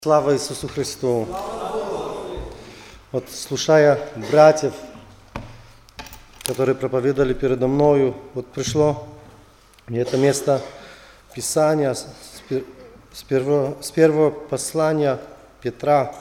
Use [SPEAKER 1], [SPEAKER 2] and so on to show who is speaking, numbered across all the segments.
[SPEAKER 1] Слава Иисусу Христу! Вот слушая братьев, которые проповедовали передо мною, вот пришло мне это место Писания с первого послания Петра,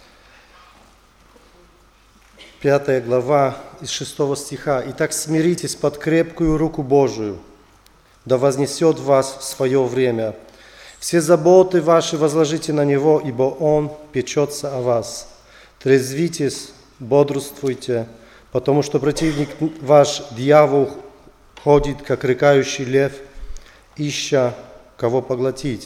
[SPEAKER 1] 5 глава, из 6 стиха. «Итак, смиритесь под крепкую руку Божию, да вознесет вас в свое время. Все заботы ваши возложите на Него, ибо Он печется о вас. Трезвитесь, бодрствуйте, потому что противник ваш, дьявол, ходит, как рыкающий лев, ища кого поглотить.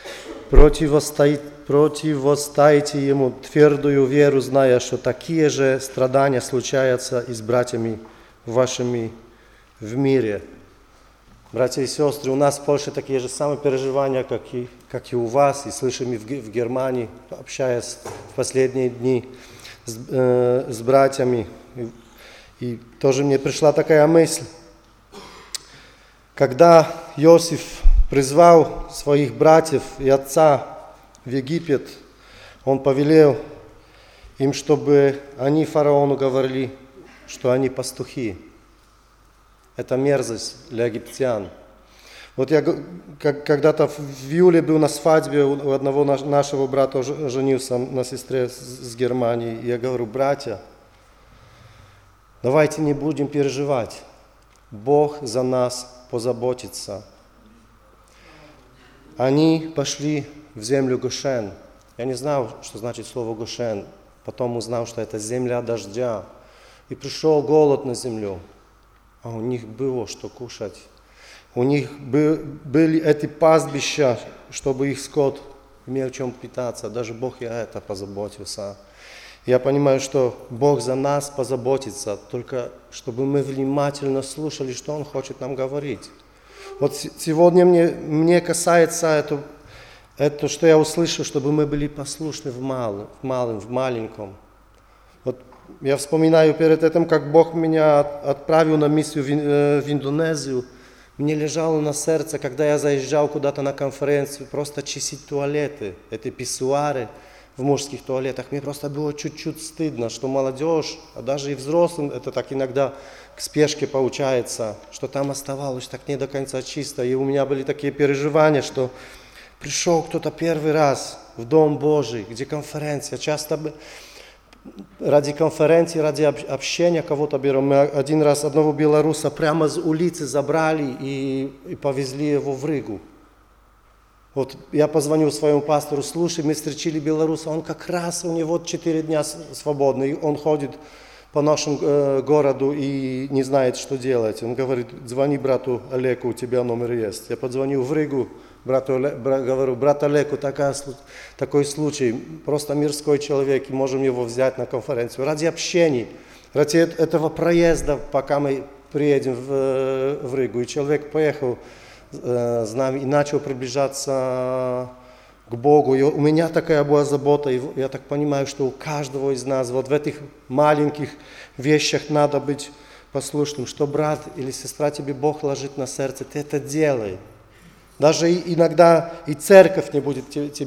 [SPEAKER 1] Противостоите ему твердую веру, зная, что такие же страдания случаются и с братьями вашими в мире». Братья и сестры, у нас в Польше такие же самые переживания, как и у вас, и слышим и в Германии, общаясь в последние дни с братьями. И тоже мне пришла такая мысль. Когда Иосиф призвал своих братьев и отца в Египет, он повелел им, чтобы они фараону говорили, что они пастухи. Это мерзость для египтян. Вот я когда-то в июле был на свадьбе у одного нашего брата, женился на сестре с Германии. И я говорю: братья, давайте не будем переживать. Бог за нас позаботится. Они пошли в землю Гошен. Я не знал, что значит слово Гошен. Потом узнал, что это земля дождя. И пришел голод на землю. А у них было что кушать. У них были эти пастбища, чтобы их скот имел чем питаться. Даже Бог и это позаботился. Я понимаю, что Бог за нас позаботится, только чтобы мы внимательно слушали, что Он хочет нам говорить. Вот сегодня мне касается это, что я услышал, чтобы мы были послушны в маленьком. Вот я вспоминаю перед этим, как Бог меня отправил на миссию в Индонезию. Мне лежало на сердце, когда я заезжал куда-то на конференцию, просто чистить туалеты, эти писсуары в мужских туалетах. Мне просто было чуть-чуть стыдно, что молодежь, а даже и взрослым, это так иногда к спешке получается, что там оставалось так не до конца чисто. И у меня были такие переживания, что пришел кто-то первый раз в Дом Божий, где конференция. Часто ради конференции, ради общения кого-то берем. Мы один раз одного белоруса прямо с улицы забрали и повезли его в Ригу. Вот я позвонил своему пастору: слушай, мы встречали белоруса, он как раз, у него 4 дня свободный, он ходит по нашему городу и не знает, что делать. Он говорит: звони брату Олегу, у тебя номер есть. Я позвонил в Ригу. Говорю: брат Олег, такой случай, просто мирской человек, и можем его взять на конференцию. Ради общения, ради этого проезда, пока мы приедем в Ригу. И человек поехал с нами и начал приближаться к Богу. И у меня такая была забота, и я так понимаю, что у каждого из нас вот в этих маленьких вещах надо быть послушным, что брат или сестра тебе Бог ложит на сердце, ты это делай. Даже иногда и церковь не будет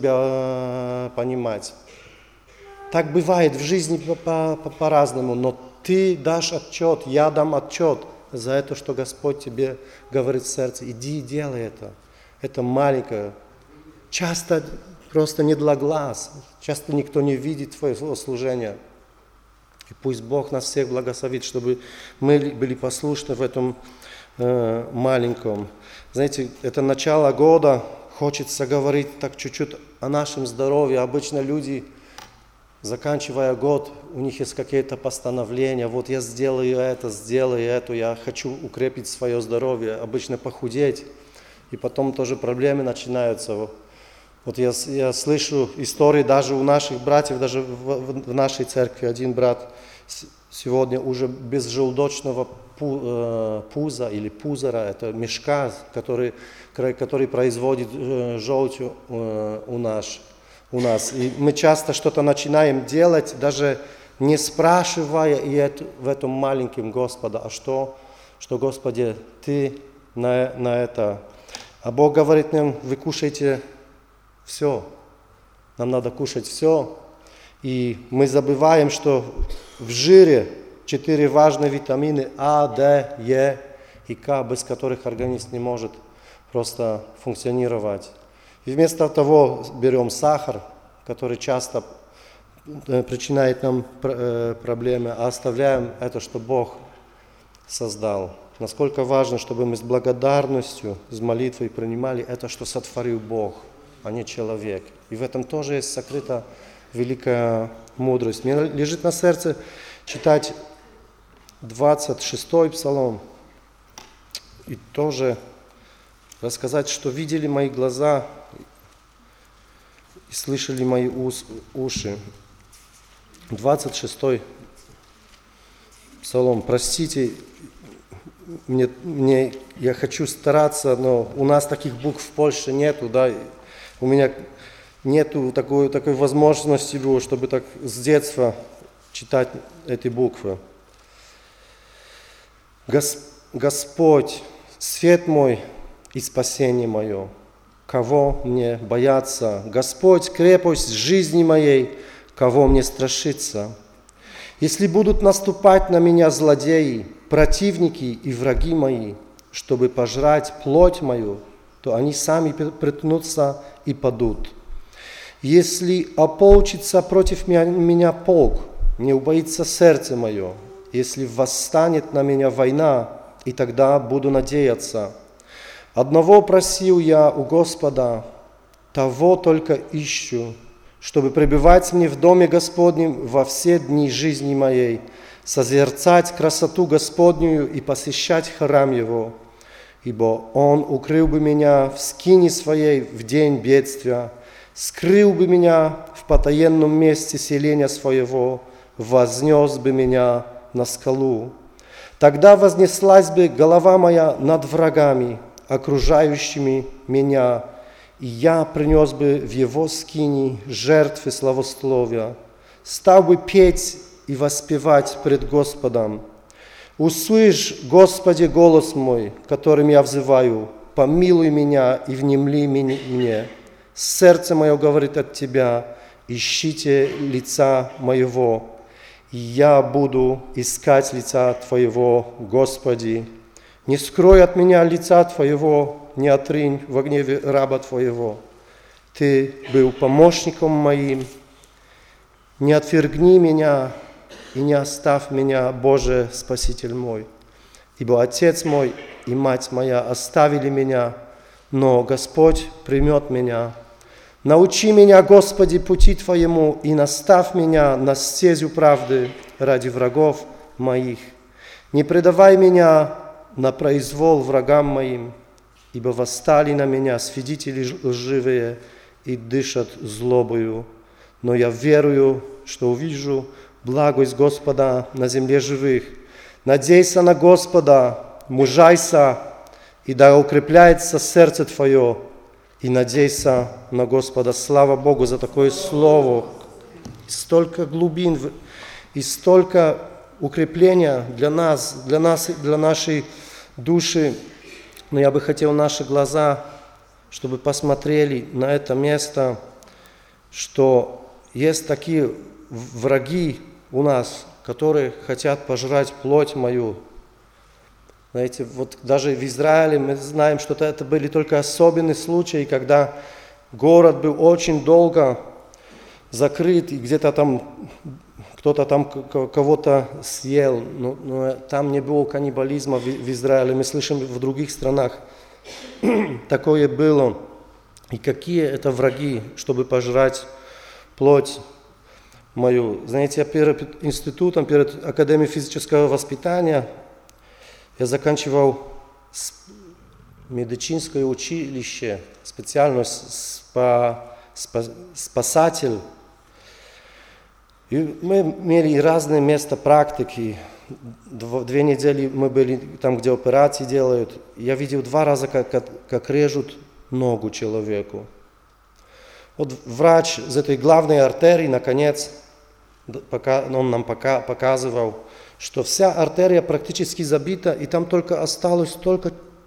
[SPEAKER 1] тебя понимать. Так бывает в жизни по-разному, но ты дашь отчет, я дам отчет за это, что Господь тебе говорит в сердце. Иди и делай это. Это маленькое. Часто просто не для глаз, часто никто не видит твоего служения. И пусть Бог нас всех благословит, чтобы мы были послушны в этом маленьком. Знаете, это начало года, хочется говорить так чуть-чуть о нашем здоровье. Обычно люди, заканчивая год, у них есть какие-то постановления. Вот я сделаю это, я хочу укрепить свое здоровье, обычно похудеть. И потом тоже проблемы начинаются. Вот я слышу истории даже у наших братьев, даже в нашей церкви. Один брат сегодня уже без желудочного пуза или пузора, это мешка, который производит желчь у нас. И мы часто что-то начинаем делать, даже не спрашивая в этом маленьком Господа, а что Господи, Ты на это. А Бог говорит нам: вы кушаете все. нам надо кушать все. И мы забываем, что в жире 4 важные витамины А, Д, Е и К, без которых организм не может просто функционировать. И вместо того берем сахар, который часто причиняет нам проблемы, а оставляем это, что Бог создал. Насколько важно, чтобы мы с благодарностью, с молитвой принимали это, что сотворил Бог, а не человек. И в этом тоже есть сокрыта великая мудрость. Мне лежит на сердце читать 26-й псалом и тоже рассказать, что видели мои глаза и слышали мои уши. 26-й псалом. Простите, я хочу стараться, но у нас таких букв в Польше нету, да, у меня нету такой возможности было, чтобы так с детства читать эти буквы. Господь, свет мой и спасение мое, кого мне бояться? Господь, крепость жизни моей, кого мне страшиться? Если будут наступать на меня злодеи, противники и враги мои, чтобы пожрать плоть мою, то они сами приткнутся и падут. Если ополчится против меня полк, не убоится сердце мое. Если восстанет на меня война, и тогда буду надеяться. Одного просил я у Господа, того только ищу, чтобы пребывать мне в доме Господнем во все дни жизни моей, созерцать красоту Господнюю и посещать храм Его, ибо Он укрыл бы меня в скине своей в день бедствия, скрыл бы меня в потаенном месте селения своего, вознес бы меня на скалу. Тогда вознеслась бы голова моя над врагами, окружающими меня, и я принес бы в Его скини жертвы славословия, стал бы петь и воспевать пред Господом. Услышь, Господи, голос мой, которым я взываю, помилуй меня и внемли мне. Сердце мое говорит от Тебя, ищите лица моего, и я буду искать лица Твоего, Господи. Не скрой от меня лица Твоего, не отринь во гневе раба Твоего. Ты был помощником моим, не отвергни меня и не оставь меня, Боже, Спаситель мой. Ибо Отец мой и Мать моя оставили меня, но Господь примет меня. Научи меня, Господи, пути Твоему, и наставь меня на стезю правды ради врагов моих. Не предавай меня на произвол врагам моим, ибо восстали на меня свидетели лживые и дышат злобою. Но я верую, что увижу благость Господа на земле живых. Надейся на Господа, мужайся, и да укрепляется сердце твое, и надейся на Господа. Слава Богу за такое слово. Столько глубин и столько укрепления для нас, для нашей души. Но я бы хотел наши глаза, чтобы посмотрели на это место, что есть такие враги у нас, которые хотят пожрать плоть мою. Знаете, вот даже в Израиле мы знаем, что это были только особенные случаи, когда город был очень долго закрыт, и где-то там кто-то там кого-то съел, но там не было каннибализма в Израиле. Мы слышим в других странах, такое было. И какие это враги, чтобы пожрать плоть мою. Знаете, я перед институтом, перед Академией физического воспитания, я заканчивал медицинское училище, специальность спасатель. И мы имели разные места практики. 2 недели мы были там, где операции делают. Я видел 2 раза, как режут ногу человеку. Вот врач из этой главной артерии, наконец, он нам показывал, что вся артерия практически забита, и там только осталось только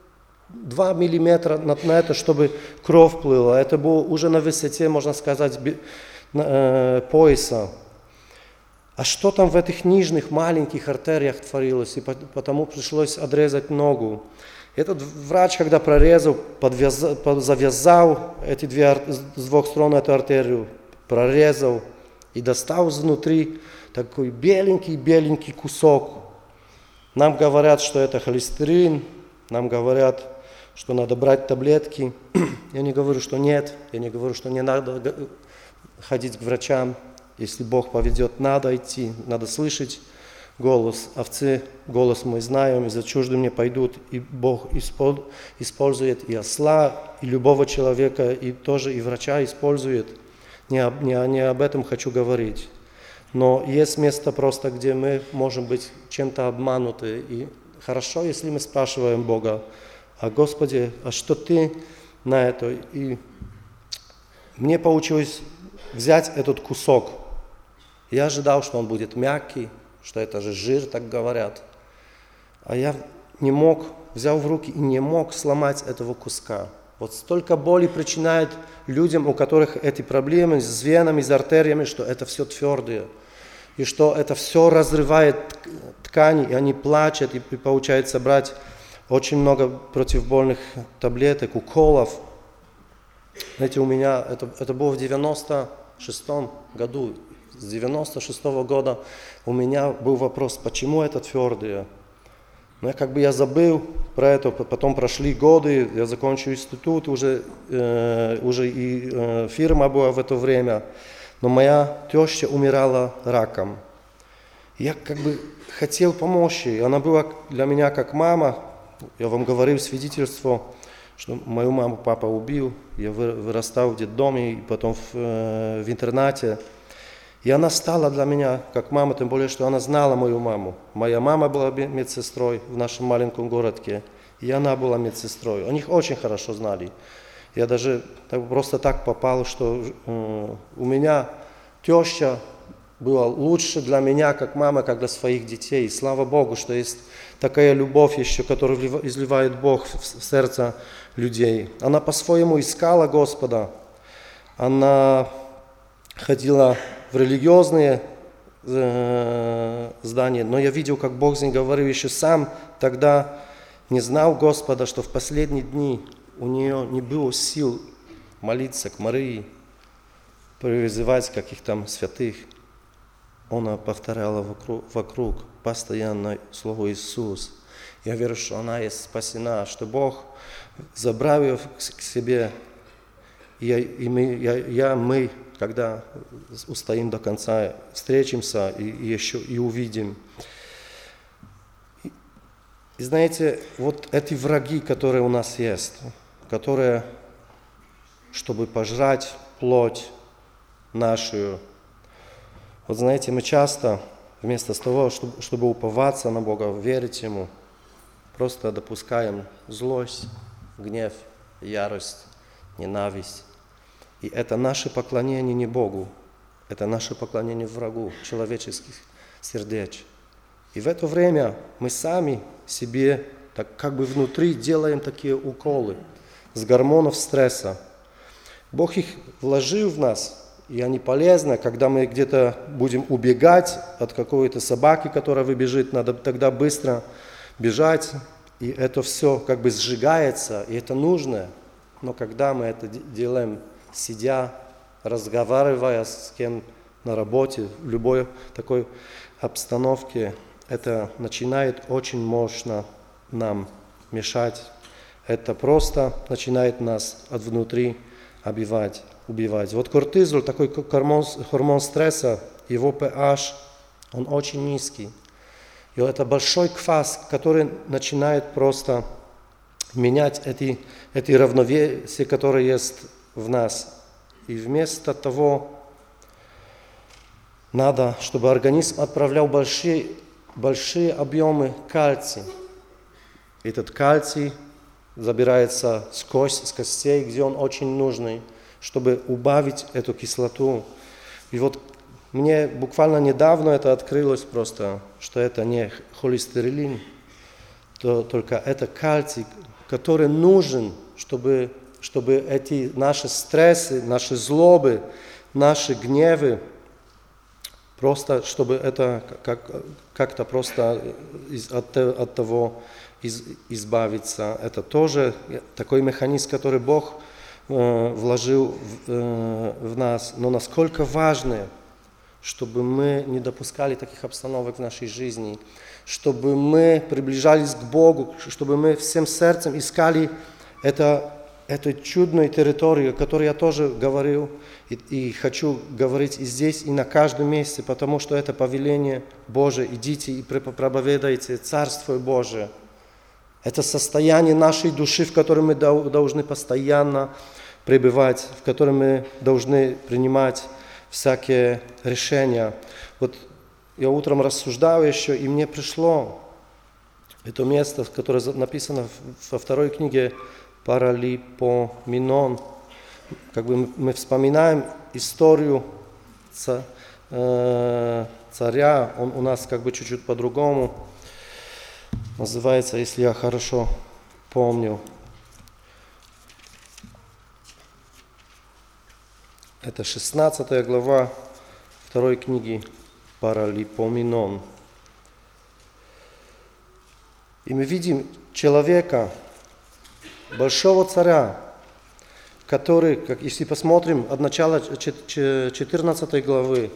[SPEAKER 1] 2 миллиметра на это, чтобы кровь плыла. Это было уже на высоте, можно сказать, пояса. А что там в этих нижних маленьких артериях творилось? И потому пришлось отрезать ногу. Этот врач, когда прорезал, завязал эти с двух сторон эту артерию, прорезал и достал изнутри такой беленький кусок. Нам говорят, что это холестерин, нам говорят, что надо брать таблетки. Я не говорю, что нет, я не говорю, что не надо ходить к врачам. Если Бог поведет, надо идти, надо слышать голос овцы, голос мой знаю, и за чуждым не пойдут. И Бог использует и осла, и любого человека, и тоже и врача использует. Не об этом хочу говорить. Но есть место просто, где мы можем быть чем-то обмануты. И хорошо, если мы спрашиваем Бога: а Господи, а что Ты на это? И мне получилось взять этот кусок. Я ожидал, что он будет мягкий, что это же жир, так говорят. А я не мог, взял в руки и не мог сломать этого куска. Вот столько боли причиняет людям, у которых эти проблемы с венами, с артериями, что это все твердое. И что это все разрывает ткани, и они плачут, и получается брать очень много противобольных таблеток, уколов. Знаете, у меня, это было в 96-м году. С 96-го года у меня был вопрос, почему это твердое. Но я забыл про это, потом прошли годы, я закончил институт, уже и фирма была в это время. Но моя теща умирала раком. Я хотел помочь ей, она была для меня как мама. Я вам говорил свидетельство, что мою маму папа убил, я вырастал в детдоме и потом в интернате. И она стала для меня как мама, тем более, что она знала мою маму. Моя мама была медсестрой в нашем маленьком городке, и она была медсестрой. Они их очень хорошо знали. Я даже просто так попал, что у меня теща была лучше для меня, как мама, как для своих детей. И слава Богу, что есть такая любовь еще, которую изливает Бог в сердце людей. Она по-своему искала Господа. Она ходила в религиозные здания, но я видел, как Бог с ней говорил еще сам. Тогда не знал Господа, что в последние дни у нее не было сил молиться к Марии, призывать каких-то святых. Она повторяла вокруг постоянно слово «Иисус». Я верю, что она есть спасена, что Бог забрал ее к себе. Мы, когда устоим до конца, встретимся и еще и увидим. И знаете, вот эти враги, которые у нас есть, которые, чтобы пожрать плоть нашу. Вот знаете, мы часто, вместо того, чтобы уповаться на Бога, верить Ему, просто допускаем злость, гнев, ярость, ненависть. И это наше поклонение не Богу, это наше поклонение врагу человеческих сердец. И в это время мы сами себе так внутри делаем такие уколы с гормонов стресса. Бог их вложил в нас, и они полезны. Когда мы где-то будем убегать от какой-то собаки, которая выбежит, надо тогда быстро бежать, и это все сжигается, и это нужно. Но когда мы это делаем, сидя, разговаривая с кем на работе, в любой такой обстановке, это начинает очень мощно нам мешать. Это просто начинает нас от внутри убивать. Вот кортизол, такой гормон стресса, его pH, он очень низкий. И это большой квас, который начинает просто менять эти равновесия, которые есть в нас. И вместо того надо, чтобы организм отправлял большие объемы кальция. Этот кальций забирается с костей, где он очень нужный, чтобы убавить эту кислоту. И вот мне буквально недавно это открылось просто, что это не холестерин, только это кальций, который нужен, чтобы эти наши стрессы, наши злобы, наши гневы, просто чтобы это как-то просто от того избавиться. Это тоже такой механизм, который Бог вложил в нас. Но насколько важно, чтобы мы не допускали таких обстановок в нашей жизни, чтобы мы приближались к Богу, чтобы мы всем сердцем искали эту чудную территорию, о которой я тоже говорил и хочу говорить и здесь, и на каждом месте, потому что это повеление Божие. Идите и проповедуйте Царство Божие. Это состояние нашей души, в котором мы должны постоянно пребывать, в котором мы должны принимать всякие решения. Вот я утром рассуждал еще, и мне пришло это место, которое написано во второй книге Паралипоменон. Как бы мы вспоминаем историю царя, он у нас как бы чуть-чуть по-другому называется, если я хорошо помню. Это 16 глава второй книги Паралипоменон. И мы видим человека, большого царя, который, как если посмотрим от начала 14 главы,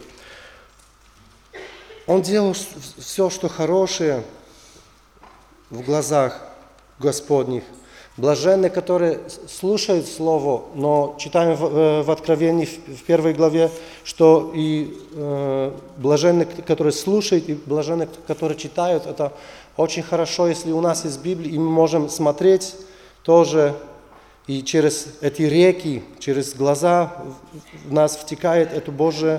[SPEAKER 1] он делал все, что хорошее в глазах Господних. Блаженны, которые слушают Слово, но читаем в Откровении в 1 главе, что и блаженны, которые слушают, и блаженны, которые читают. Это очень хорошо, если у нас есть Библия, и мы можем смотреть тоже, и через эти реки, через глаза в нас втекает это Божие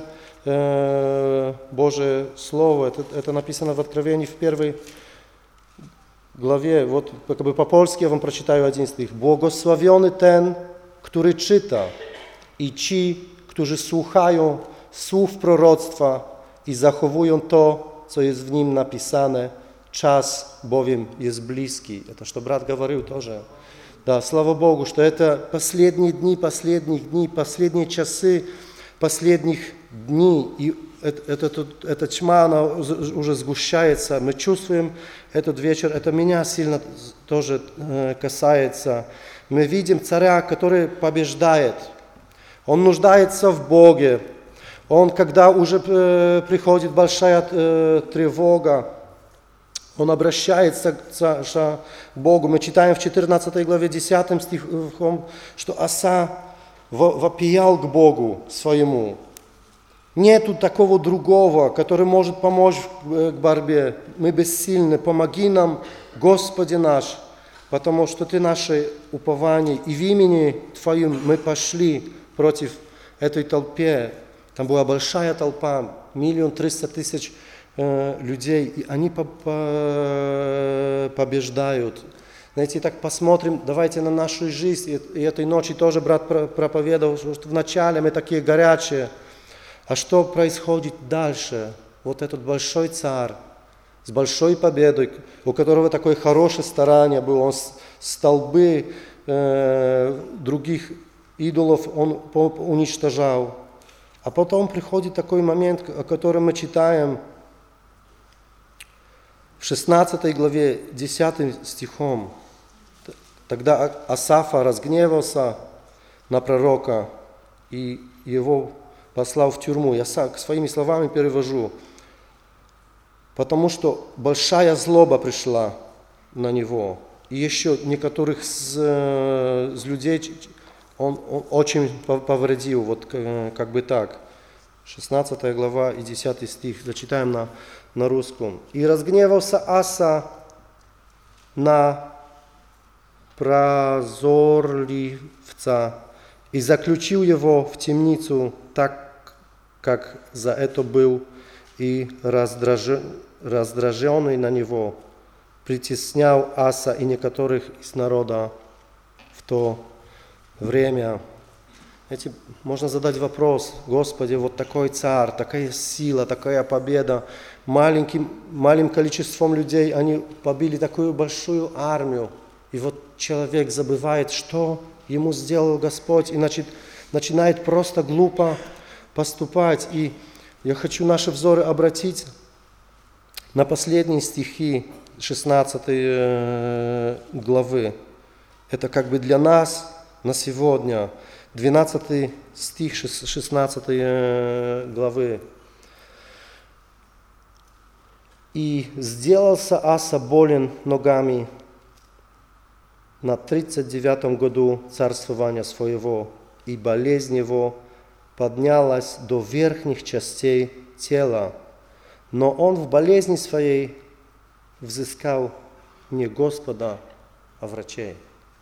[SPEAKER 1] Слово. Это написано в Откровении в 1 главе, вот как бы по-польски я вам прочитаю один стих. Błogosławiony ten, który czyta i ci, którzy słuchają słów proroctwa i zachowują to, co jest w nim napisane. Czas bowiem jest bliski. Это что брат говорил тоже. Да, слава Богу, что это последние дни, последние часы, последних дней. И эта тьма, она уже сгущается. Мы чувствуем этот вечер, это меня сильно тоже касается. Мы видим царя, который побеждает. Он нуждается в Боге. Он, когда уже приходит большая тревога, он обращается к Богу. Мы читаем в 14 главе 10 стихом, что Аса вопиял к Богу своему. Нету такого другого, который может помочь к борьбе. Мы бессильны. Помоги нам, Господи наш, потому что Ты наше упование. И в имени Твоем мы пошли против этой толпы. Там была большая толпа, 1 300 000 людей, и они побеждают. Знаете, так посмотрим, давайте на нашу жизнь. И этой ночью тоже брат проповедовал, что вначале мы такие горячие. А что происходит дальше? Вот этот большой царь с большой победой, у которого такое хорошее старание было, он столбы других идолов он уничтожал. А потом приходит такой момент, о котором мы читаем в 16 главе 10 стихом. Тогда Асафа разгневался на пророка и его послал в тюрьму. Я своими словами перевожу. Потому что большая злоба пришла на него. И еще некоторых из людей он очень повредил. Вот как бы так. 16 глава и 10 стих. Зачитаем на русском. «И разгневался Аса на прозорливца и заключил его в темницу, так как за это был и раздраженный на него, притеснял Аса и некоторых из народа в то время». Знаете, можно задать вопрос: Господи, вот такой царь, такая сила, такая победа, малым количеством людей они побили такую большую армию. И вот человек забывает, что ему сделал Господь, и начинает просто глупо поступать. И я хочу наши взоры обратить на последние стихи 16 главы. Это как бы для нас на сегодня. 12 стих 16 главы. «И сделался Аса болен ногами на 39 году царствования своего, и болезнь его поднялась до верхних частей тела. Но он в болезни своей взыскал не Господа, а врачей.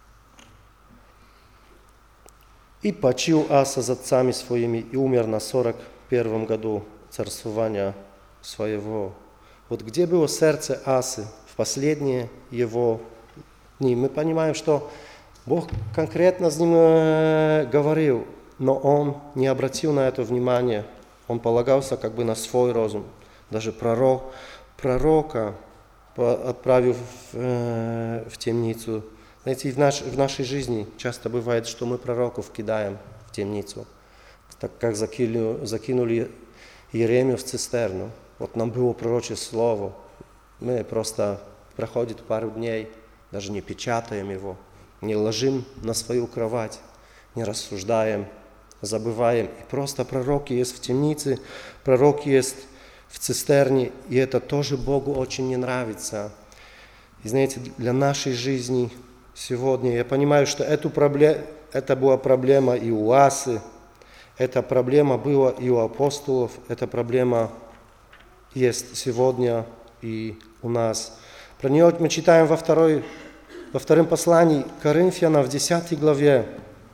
[SPEAKER 1] И почил Аса с отцами своими и умер на 41 году царствования своего». Вот где было сердце Асы в последние его дни? Мы понимаем, что Бог конкретно с ним говорил, но он не обратил на это внимание. Он полагался как бы на свой разум. Даже пророка отправил в темницу. Знаете, в нашей жизни часто бывает, что мы пророков кидаем в темницу, так как закинули Иеремию в цистерну. Вот нам было пророчее слово, мы просто проходит пару дней, даже не печатаем его, не ложим на свою кровать, не рассуждаем, забываем. И просто пророки есть в темнице, пророк есть в цистерне, и это тоже Богу очень не нравится. И знаете, для нашей жизни сегодня, я понимаю, что это была проблема и у Асы, эта проблема была и у апостолов, эта проблема есть сегодня и у нас. Про нее мы читаем во втором послании Коринфянам в 10 главе.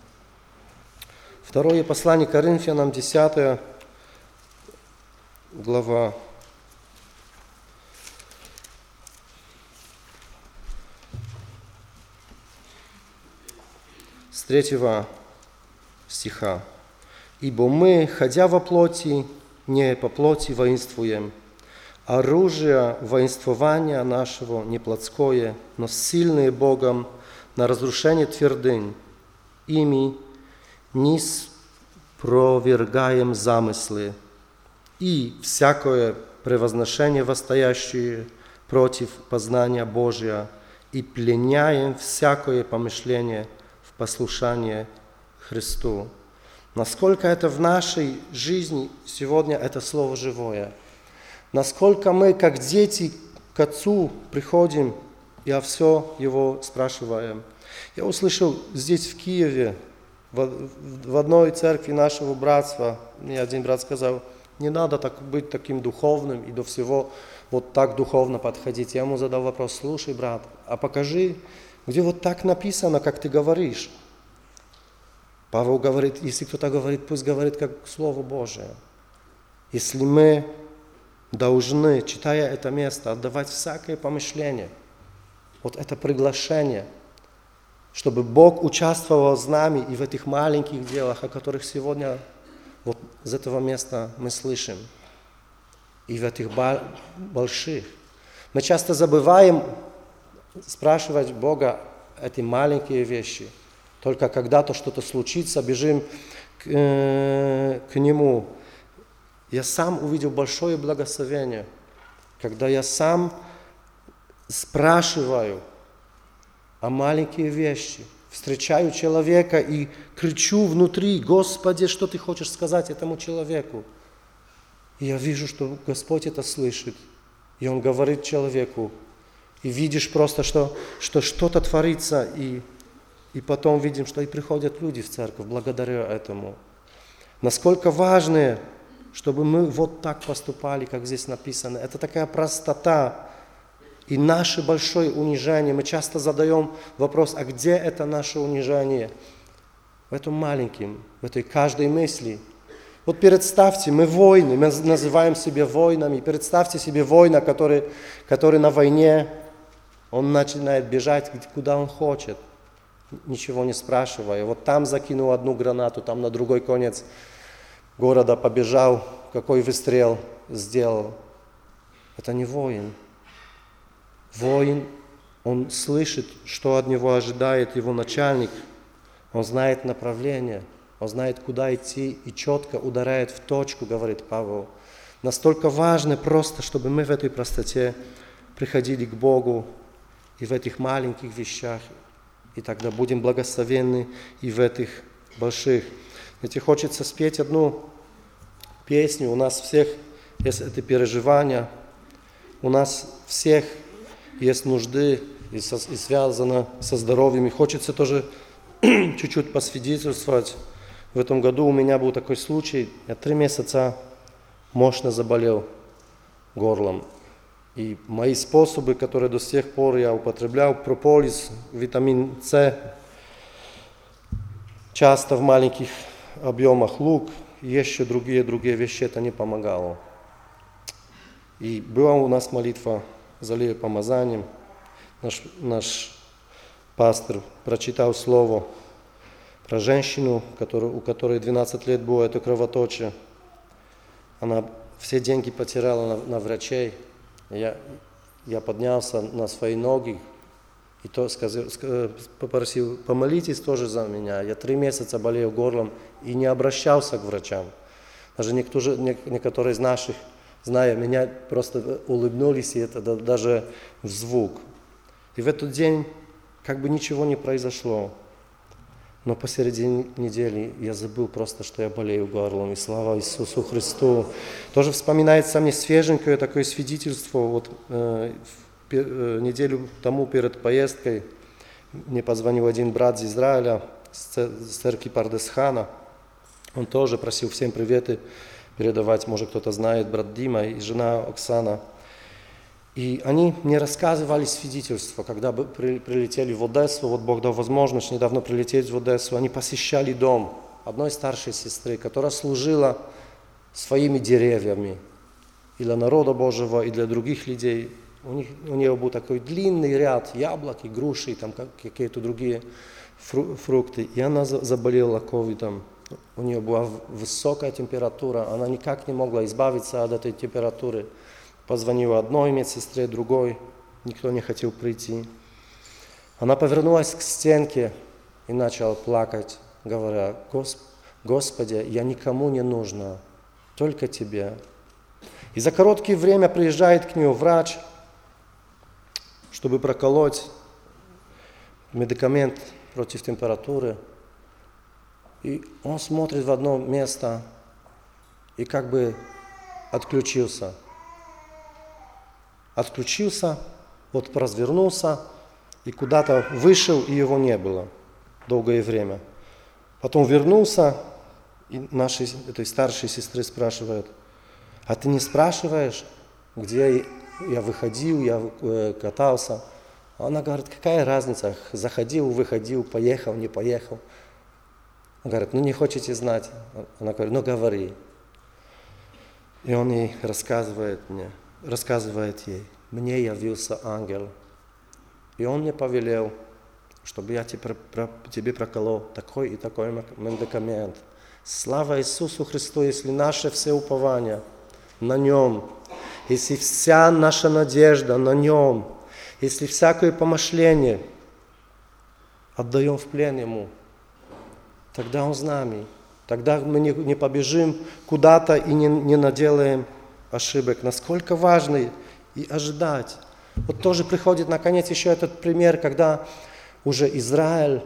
[SPEAKER 1] Второе послание Коринфянам, 10 глава. С 3 стиха. «Ибо мы, ходя во плоти, не по плоти воинствуем. Оружие воинствования нашего не плотское, но сильное Богом на разрушение твердынь. Ими ниспровергая замыслы и всякое превозношение, восстоящее против познания Божия, и пленяем всякое помышление в послушание Христу». Насколько это в нашей жизни сегодня это слово живое. Насколько мы, как дети, к Отцу приходим и о все Его спрашиваем. Я услышал здесь, в Киеве, в одной церкви нашего братства, мне один брат сказал, не надо быть таким духовным и до всего вот так духовно подходить. Я ему задал вопрос: слушай, брат, а покажи, где вот так написано, как ты говоришь. Павел говорит, если кто-то говорит, пусть говорит как Слово Божие. Если мы должны, читая это место, отдавать всякое помышление, вот это приглашение, чтобы Бог участвовал с нами и в этих маленьких делах, о которых сегодня вот с этого места мы слышим, и в этих больших. Мы часто забываем спрашивать Бога эти маленькие вещи. Только когда-то что-то случится, бежим к Нему. Я сам увидел большое благословение, когда я сам спрашиваю о маленькие вещи, встречаю человека и кричу внутри: Господи, что Ты хочешь сказать этому человеку? И я вижу, что Господь это слышит, и Он говорит человеку, и видишь просто, что что-то творится, и потом видим, что и приходят люди в церковь благодаря этому. Насколько важно, чтобы мы вот так поступали, как здесь написано. Это такая простота и наше большое унижение. Мы часто задаем вопрос: а где это наше унижение? В этом маленьком, в этой каждой мысли. Вот представьте, мы воины, мы называем себя воинами. Представьте себе воина, который на войне, он начинает бежать, куда он хочет, ничего не спрашивая. Вот там закинул одну гранату, там на другой конец города побежал, какой выстрел сделал. Это не воин. Воин, Он слышит, что от него ожидает его начальник. Он знает направление, он знает, куда идти и четко ударяет в точку, говорит Павел. Настолько важно просто, чтобы мы в этой простоте приходили к Богу и в этих маленьких вещах, и тогда будем благословенны и в этих больших. Ведь хочется спеть одну песню, у нас всех есть это переживание, у нас всех есть нужды и связано со здоровьем. И хочется тоже чуть-чуть посвидетельствовать. В этом году у меня был такой случай, я 3 месяца мощно заболел горлом. И мои способы, которые до сих пор я употреблял, прополис, витамин С, часто в маленьких объемах лук, и еще другие вещи, это не помогало. И была у нас молитва за помазанием. Наш пастор прочитал слово про женщину, у которой 12 лет было это кровоточие. Она все деньги потеряла на врачей. Я поднялся на свои ноги и попросил, помолитесь тоже за меня. Я 3 месяца болел горлом и не обращался к врачам. Даже некоторые из наших, зная меня, просто улыбнулись, и это даже в звук. И в этот день как бы ничего не произошло. Но посередине недели я забыл просто, что я болею горлом. И слава Иисусу Христу. Тоже вспоминается мне свеженькое такое свидетельство. Вот неделю тому перед поездкой мне позвонил один брат из Израиля, с церкви Пардесхана. Он тоже просил всем приветы передавать. Может, кто-то знает, брат Дима и жена Оксана. И они мне рассказывали свидетельства, когда прилетели в Одессу, вот Бог дал возможность недавно прилететь в Одессу, они посещали дом одной старшей сестры, которая служила своими деревьями и для народа Божьего, и для других людей. У нее был такой длинный ряд яблок и груши, и там какие-то другие фрукты. И она заболела ковидом. У нее была высокая температура, она никак не могла избавиться от этой температуры. Позвонила одной медсестре, другой, никто не хотел прийти. Она повернулась к стенке и начала плакать, говоря: «Господи, я никому не нужна, только Тебе». И за короткое время приезжает к ней врач, чтобы проколоть медикамент против температуры. И он смотрит в одно место и как бы отключился. Вот развернулся и куда-то вышел, и его не было долгое время. Потом вернулся, и нашей этой старшей сестры спрашивает: «А ты не спрашиваешь, где я выходил, я катался?» Она говорит: «Какая разница, заходил, выходил, поехал, не поехал?» Он говорит: «Ну не хотите знать?» Она говорит: «Ну говори». И он ей рассказывает ей: «Мне явился ангел, и он мне повелел, чтобы я тебе проколол такой и такой медикамент». Слава Иисусу Христу, если наше все упование на Нем, если вся наша надежда на Нем, если всякое помышление отдаем в плен Ему, тогда Он с нами, тогда мы не побежим куда-то и не наделаем ошибок. Насколько важно и ожидать. Вот тоже приходит наконец еще этот пример, когда уже Израиль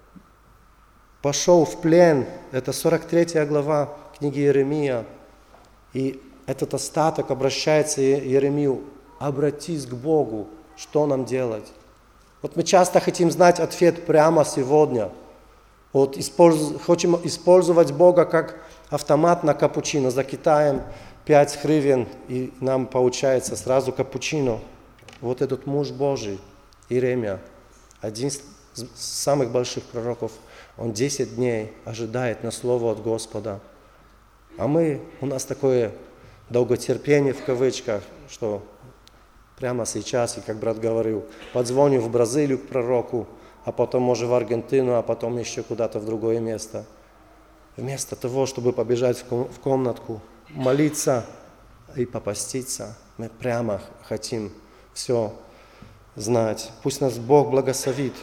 [SPEAKER 1] пошел в плен. Это 43 глава книги Иеремия. И этот остаток обращается Иеремию: обратись к Богу, что нам делать? Вот мы часто хотим знать ответ прямо сегодня. Вот хотим использовать Бога как автомат на капучино. Закидаем 5 гривен, и нам получается сразу капучино. Вот этот муж Божий, Иеремия, один из самых больших пророков, он 10 дней ожидает на слово от Господа. А у нас такое долготерпение в кавычках, что прямо сейчас, и как брат говорил, подзвоню в Бразилию к пророку, а потом, может, в Аргентину, а потом еще куда-то в другое место. Вместо того, чтобы побежать в комнатку, молиться и попаститься, мы прямо хотим все знать. Пусть нас Бог благословит,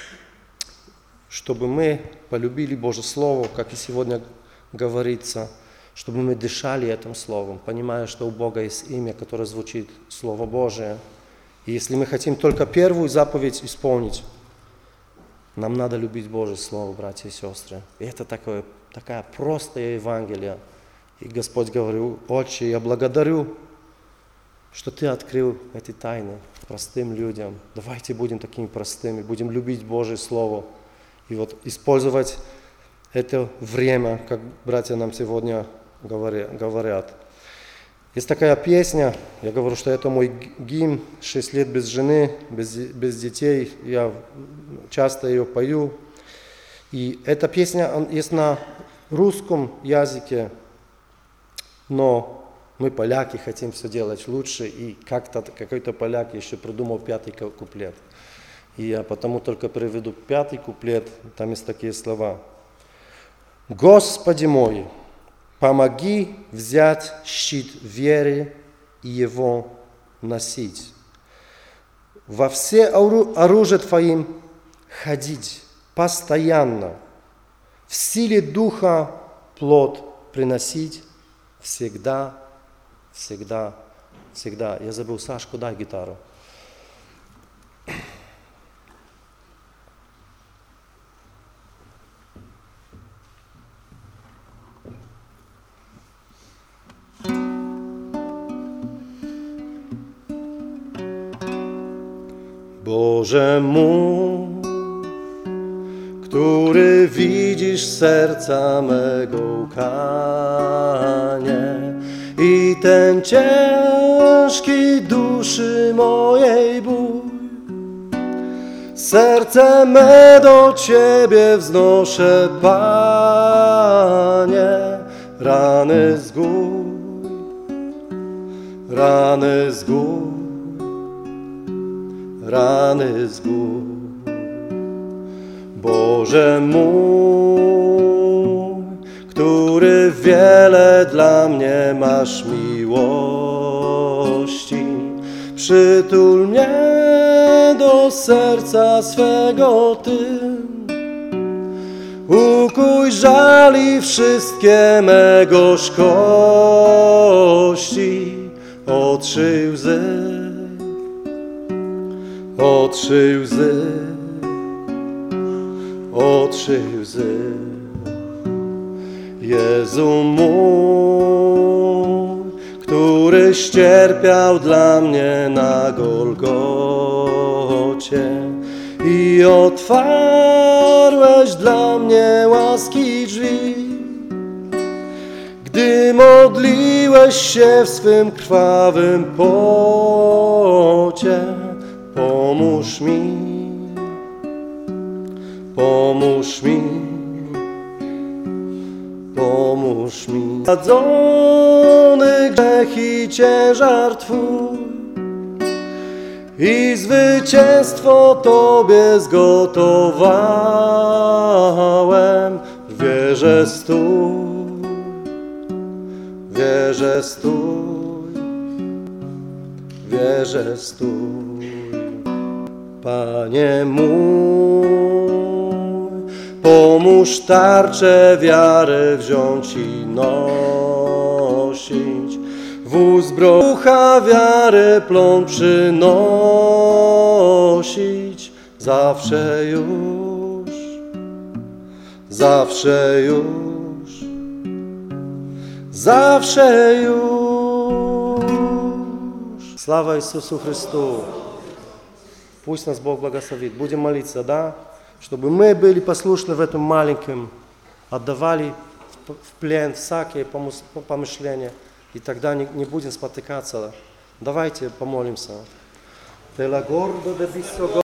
[SPEAKER 1] чтобы мы полюбили Божье Слово, как и сегодня говорится, чтобы мы дышали этим Словом, понимая, что у Бога есть имя, которое звучит Слово Божие. И если мы хотим только первую заповедь исполнить, нам надо любить Божье Слово, братья и сестры. И это такая простая Евангелие. И Господь говорил: Отче, я благодарю, что Ты открыл эти тайны простым людям. Давайте будем такими простыми, будем любить Божье Слово. И вот использовать это время, как братья нам сегодня говорят. Есть такая песня, я говорю, что это мой гимн, 6 лет без жены, без детей, я часто ее пою. И эта песня есть на русском языке, но мы, поляки, хотим все делать лучше, и как-то какой-то поляк еще придумал 5-й куплет. И я потому только приведу 5-й куплет, там есть такие слова. «Господи мой, помоги взять щит веры и его носить. Во все оружие Твоим ходить постоянно, в силе Духа плод приносить всегда, всегда, всегда». Я забыл, Сашку, дай гитару. Boże mój, który widzisz serca mego łkanie i ten ciężki duszy mojej bój, serce me do Ciebie wznoszę, Panie, rany zgój, rany zgój. Rany zgój. Boże mój, który wiele dla mnie masz miłości, przytul mnie do serca swego Ty. Ukuj żali wszystkie me gorzkości, otrzyj łzy. Otrzyj łzy, otrzyj łzy. Jezu mój, któryś cierpiał dla mnie na Golgocie i otwarłeś dla mnie łaski drzwi, gdy modliłeś się w swym krwawym pocie. Pomóż mi, pomóż mi, pomóż mi. Zadzony grzech i ciężar Twój i zwycięstwo Tobie zgotowałem. W wierze stój, w wierze stój, w wierze stój. Panie mój, pomóż tarczę wiary wziąć i nosić, wóz brocha wiary plon przynosić, zawsze już, zawsze już, zawsze już. Слава Иисусу Христу! Пусть нас Бог благословит. Будем молиться, да? Чтобы мы были послушны в этом маленьком, отдавали в плен всякие помышления, и тогда не будем спотыкаться. Давайте помолимся.